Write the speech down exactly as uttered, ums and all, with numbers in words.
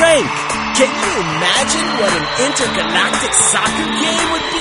Frank, can you imagine what an intergalactic soccer game would be?